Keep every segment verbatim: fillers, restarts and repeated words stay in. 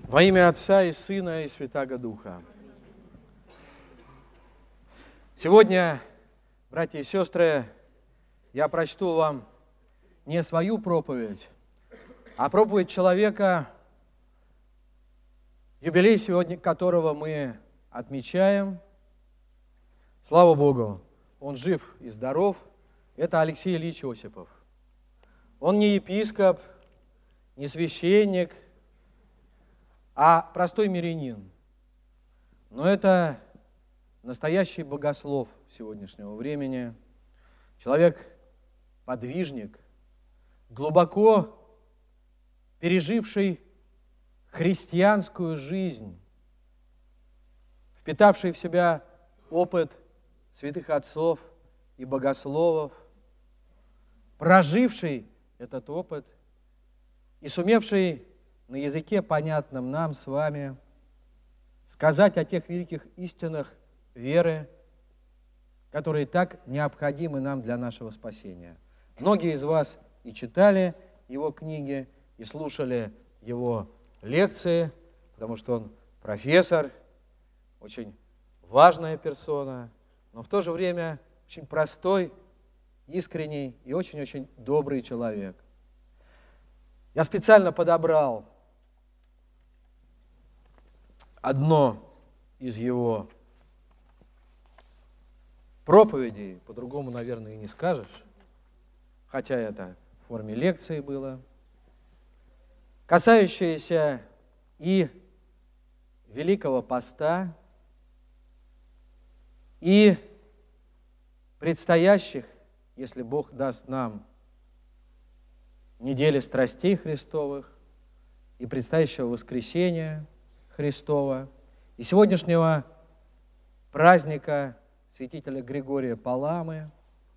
Во имя Отца и Сына и Святаго Духа. Сегодня, братья и сестры, я прочту вам не свою проповедь, а проповедь человека, юбилей сегодня которого мы отмечаем. Слава Богу, он жив и здоров. Это Алексей Ильич Осипов. Он не епископ, не священник, а простой мирянин. Но это настоящий богослов сегодняшнего времени, человек-подвижник, глубоко переживший христианскую жизнь, впитавший в себя опыт святых отцов и богословов, проживший этот опыт и сумевший на языке, понятном нам с вами, сказать о тех великих истинах веры, которые так необходимы нам для нашего спасения. Многие из вас и читали его книги, и слушали его лекции, потому что он профессор, очень важная персона, но в то же время очень простой, искренний и очень-очень добрый человек. Я специально подобрал одно из его проповедей, по-другому, наверное, и не скажешь, хотя это в форме лекции было, касающееся и Великого Поста, и предстоящих, если Бог даст нам, недели страстей Христовых, и предстоящего воскресения Христова, и сегодняшнего праздника святителя Григория Паламы.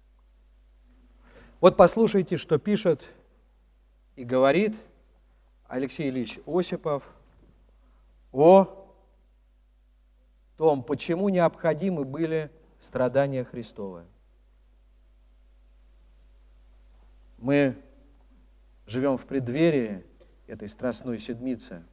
Вот послушайте, что пишет и говорит Алексей Ильич Осипов о том, почему необходимы были страдания Христовы. Мы живем в преддверии этой страстной седмицы.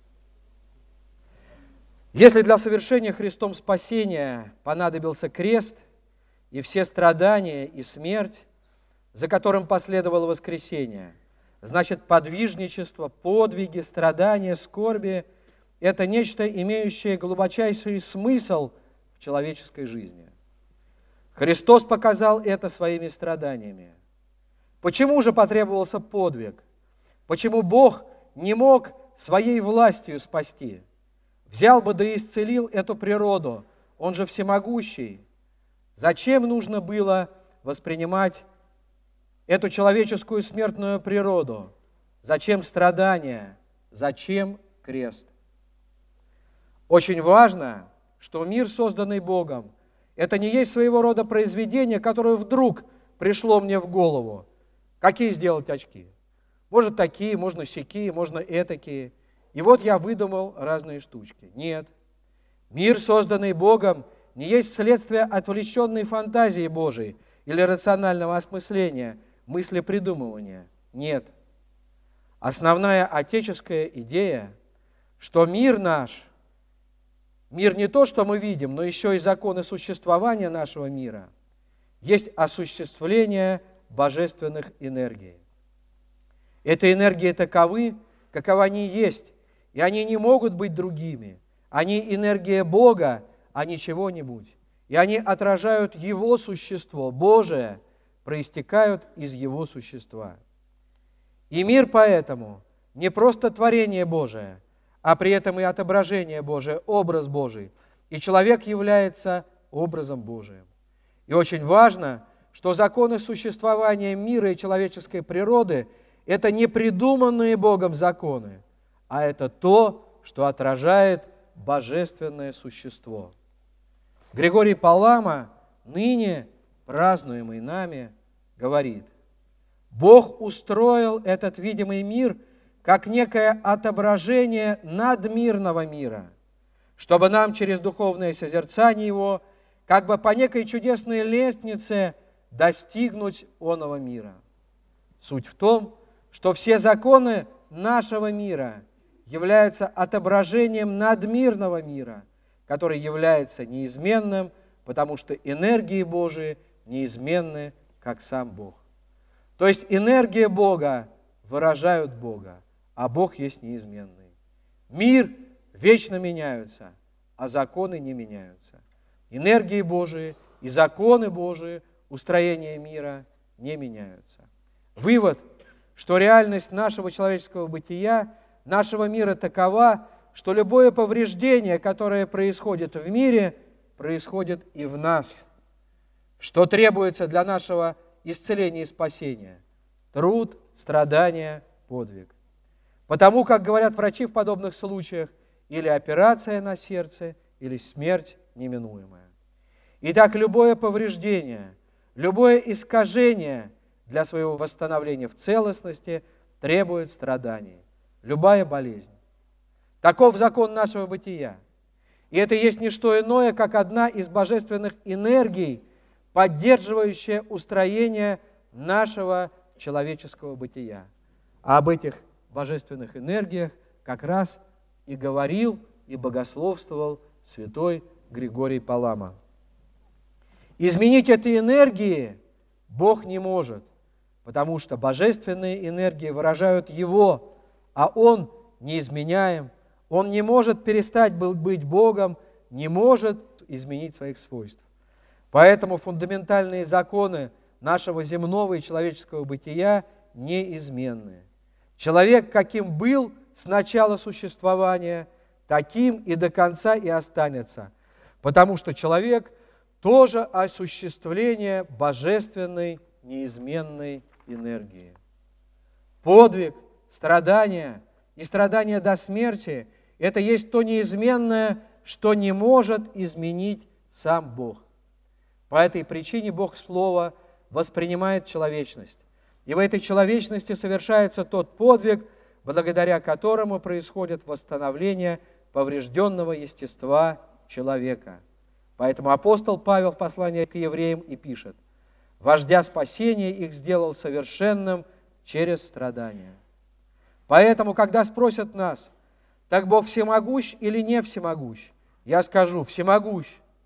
Если для совершения Христом спасения понадобился крест и все страдания и смерть, за которым последовало воскресение, значит, подвижничество, подвиги, страдания, скорби – это нечто, имеющее глубочайший смысл в человеческой жизни. Христос показал это своими страданиями. Почему же потребовался подвиг? Почему Бог не мог своей властью спасти? Взял бы да исцелил эту природу, Он же всемогущий. Зачем нужно было воспринимать эту человеческую смертную природу? Зачем страдания? Зачем крест? Очень важно, что мир, созданный Богом, это не есть своего рода произведение, которое вдруг пришло мне в голову. Какие сделать очки? Может, такие, можно сякие, можно этакие. И вот я выдумал разные штучки. Нет. Мир, созданный Богом, не есть следствие отвлеченной фантазии Божией или рационального осмысления, мыслепридумывания. Нет. Основная отеческая идея, что мир наш, мир не то, что мы видим, но еще и законы существования нашего мира, есть осуществление божественных энергий. Эти энергии таковы, каковы они есть, и они не могут быть другими. Они энергия Бога, а не чего-нибудь. И они отражают Его существо, Божие, проистекают из Его существа. И мир поэтому не просто творение Божие, а при этом и отображение Божие, образ Божий. И человек является образом Божиим. И очень важно, что законы существования мира и человеческой природы – это не придуманные Богом законы, а это то, что отражает божественное существо. Григорий Палама, ныне празднуемый нами, говорит: Бог устроил этот видимый мир как некое отображение надмирного мира, чтобы нам через духовное созерцание его как бы по некой чудесной лестнице достигнуть оного мира. Суть в том, что все законы нашего мира является отображением надмирного мира, который является неизменным, потому что энергии Божии неизменны, как сам Бог. То есть энергия Бога выражают Бога, а Бог есть неизменный. Мир вечно меняются, а законы не меняются. Энергии Божии и законы Божии, устроение мира не меняются. Вывод, что реальность нашего человеческого бытия, нашего мира такова, что любое повреждение, которое происходит в мире, происходит и в нас. Что требуется для нашего исцеления и спасения? Труд, страдания, подвиг. Потому, как говорят врачи в подобных случаях, или операция на сердце, или смерть неминуемая. Итак, любое повреждение, любое искажение для своего восстановления в целостности требует страданий. Любая болезнь. Таков закон нашего бытия. И это есть не что иное, как одна из божественных энергий, поддерживающая устроение нашего человеческого бытия. А об этих божественных энергиях как раз и говорил, и богословствовал святой Григорий Палама. Изменить эти энергии Бог не может, потому что божественные энергии выражают Его, а Он неизменяем. Он не может перестать быть Богом, не может изменить своих свойств. Поэтому фундаментальные законы нашего земного и человеческого бытия неизменны. Человек, каким был с начала существования, таким и до конца и останется, потому что человек тоже осуществление божественной неизменной энергии. Подвиг, страдания и страдания до смерти – это есть то неизменное, что не может изменить сам Бог. По этой причине Бог Слово воспринимает человечность. И в этой человечности совершается тот подвиг, благодаря которому происходит восстановление поврежденного естества человека. Поэтому апостол Павел в послании к евреям и пишет: «Вождя спасения их сделал совершенным через страдания». Поэтому, когда спросят нас, так Бог всемогущ или не всемогущ, я скажу: всемогущ.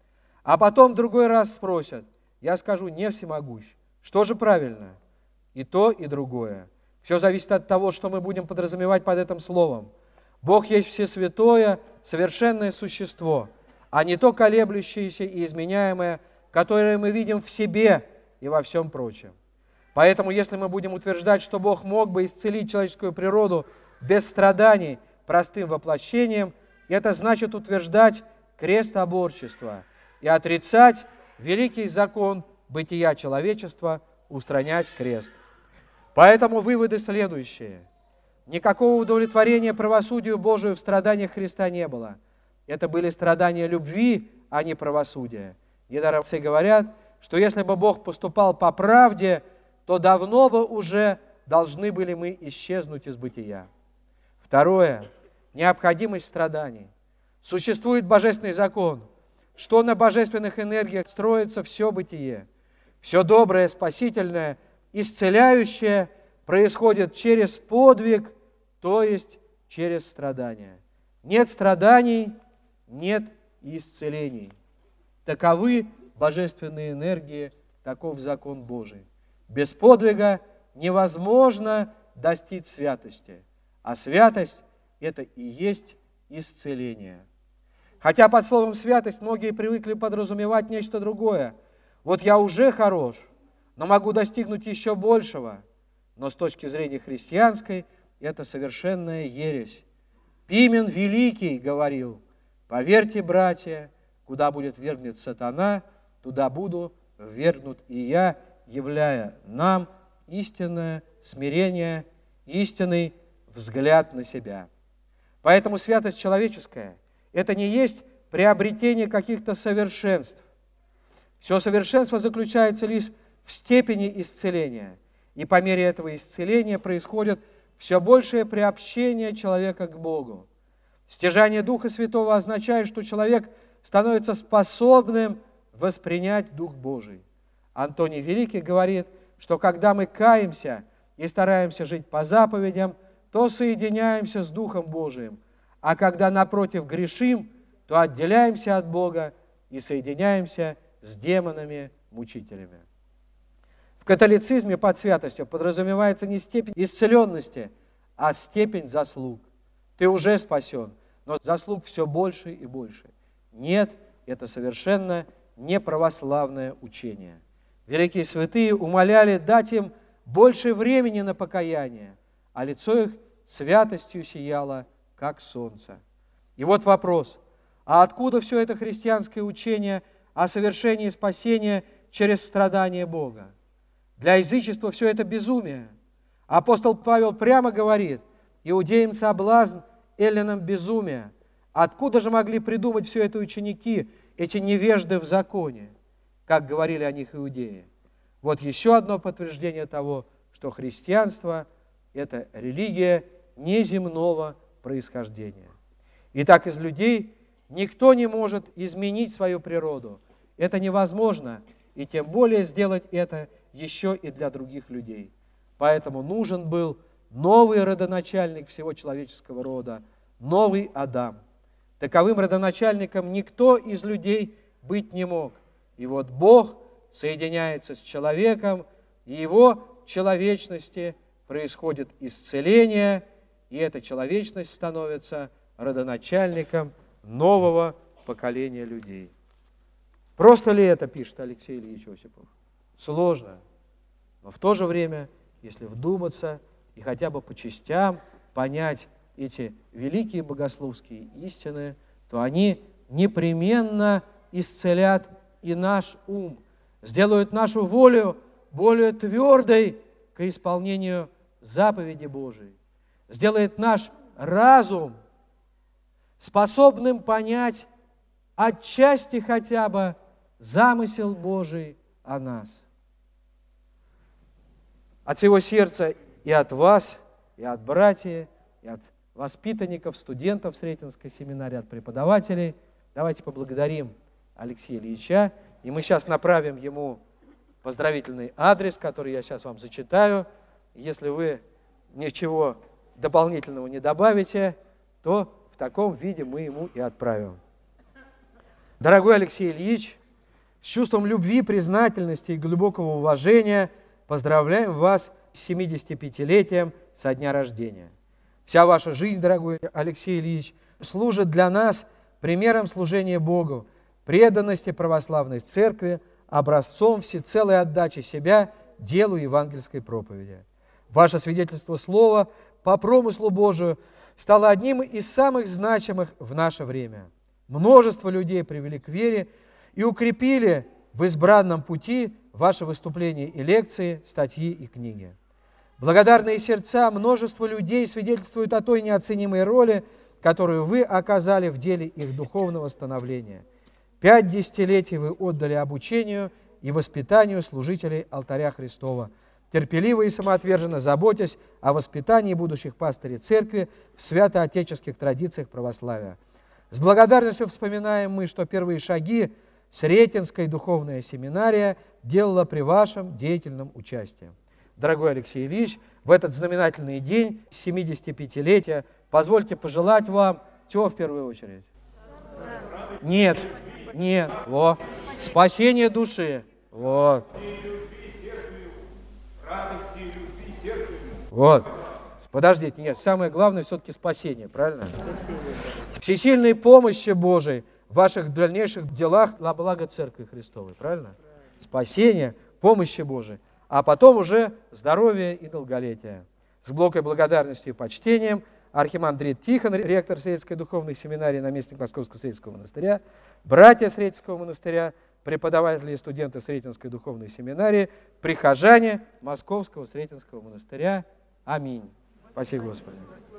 А потом в другой раз спросят, я скажу: не всемогущ. Что же правильно? И то, и другое. Все зависит от того, что мы будем подразумевать под этим словом. Бог есть всесвятое, совершенное существо, а не то колеблющееся и изменяемое, которое мы видим в себе и во всем прочем. Поэтому, если мы будем утверждать, что Бог мог бы исцелить человеческую природу без страданий простым воплощением, это значит утверждать крестоборчество и отрицать великий закон бытия человечества – устранять крест. Поэтому выводы следующие. Никакого удовлетворения правосудию Божию в страданиях Христа не было. Это были страдания любви, а не правосудия. Недаром все говорят, что если бы Бог поступал по правде, то давно бы уже должны были мы исчезнуть из бытия. Второе. Необходимость страданий. Существует божественный закон, что на божественных энергиях строится все бытие. Все доброе, спасительное, исцеляющее происходит через подвиг, то есть через страдания. Нет страданий, нет исцелений. Таковы божественные энергии, таков закон Божий. Без подвига невозможно достичь святости, а святость – это и есть исцеление. Хотя под словом «святость» многие привыкли подразумевать нечто другое. Вот я уже хорош, но могу достигнуть еще большего. Но с точки зрения христианской это совершенная ересь. Пимен Великий говорил: «Поверьте, братья, куда будет ввергнут сатана, туда буду ввергнут и я, являя нам истинное смирение, истинный взгляд на себя». Поэтому святость человеческая – это не есть приобретение каких-то совершенств. Все совершенство заключается лишь в степени исцеления. И по мере этого исцеления происходит все большее приобщение человека к Богу. Стяжание Духа Святого означает, что человек становится способным воспринять Дух Божий. Антоний Великий говорит, что когда мы каемся и стараемся жить по заповедям, то соединяемся с Духом Божиим, а когда напротив грешим, то отделяемся от Бога и соединяемся с демонами-мучителями. В католицизме под святостью подразумевается не степень исцеленности, а степень заслуг. Ты уже спасен, но заслуг все больше и больше. Нет, это совершенно неправославное учение. Великие святые умоляли дать им больше времени на покаяние, а лицо их святостью сияло, как солнце. И вот вопрос, а откуда все это христианское учение о совершении спасения через страдания Бога? Для язычества все это безумие. Апостол Павел прямо говорит: иудеям соблазн, эллинам безумие. Откуда же могли придумать все это ученики, эти невежды в законе, как говорили о них иудеи? Вот еще одно подтверждение того, что христианство – это религия неземного происхождения. Итак, из людей никто не может изменить свою природу. Это невозможно, и тем более сделать это еще и для других людей. Поэтому нужен был новый родоначальник всего человеческого рода, новый Адам. Таковым родоначальником никто из людей быть не мог. И вот Бог соединяется с человеком, и его человечности происходит исцеление, и эта человечность становится родоначальником нового поколения людей. Просто ли это, пишет Алексей Ильич Осипов? Сложно. Но в то же время, если вдуматься и хотя бы по частям понять эти великие богословские истины, то они непременно исцелят и наш ум, сделают нашу волю более твердой к исполнению заповеди Божией, сделает наш разум способным понять отчасти хотя бы замысел Божий о нас. От всего сердца и от вас, и от братьев, и от воспитанников, студентов Сретенской семинарии, от преподавателей давайте поблагодарим Алексея Ильича, и мы сейчас направим ему поздравительный адрес, который я сейчас вам зачитаю. Если вы ничего дополнительного не добавите, то в таком виде мы ему и отправим. Дорогой Алексей Ильич, с чувством любви, признательности и глубокого уважения поздравляем вас с семидесятипятилетием со дня рождения. Вся ваша жизнь, дорогой Алексей Ильич, служит для нас примером служения Богу, преданности православной церкви, образцом всецелой отдачи себя делу евангельской проповеди. Ваше свидетельство слова по промыслу Божию стало одним из самых значимых в наше время. Множество людей привели к вере и укрепили в избранном пути ваши выступления и лекции, статьи и книги. Благодарные сердца множества людей свидетельствуют о той неоценимой роли, которую вы оказали в деле их духовного становления. Пять десятилетий вы отдали обучению и воспитанию служителей алтаря Христова, терпеливо и самоотверженно заботясь о воспитании будущих пастырей церкви в святоотеческих традициях православия. С благодарностью вспоминаем мы, что первые шаги Сретенская духовная семинария делала при вашем деятельном участии. Дорогой Алексей Ильич, в этот знаменательный день семидесятипятилетия позвольте пожелать вам чего в первую очередь? Нет, нет, вот, спасение души, вот. Вот, подождите, нет, самое главное все-таки спасение, правильно? Всесильной помощи Божией в ваших дальнейших делах на благо Церкви Христовой, правильно? Спасение, помощи Божией, а потом уже здоровье и долголетие. С глубокой благодарностью и почтением архимандрит Тихон, ректор Сретенской духовной семинарии, наместник Московского Сретенского монастыря, братья Сретенского монастыря, преподаватели и студенты Сретенской духовной семинарии, прихожане Московского Сретенского монастыря. Аминь. Спасибо, Господи.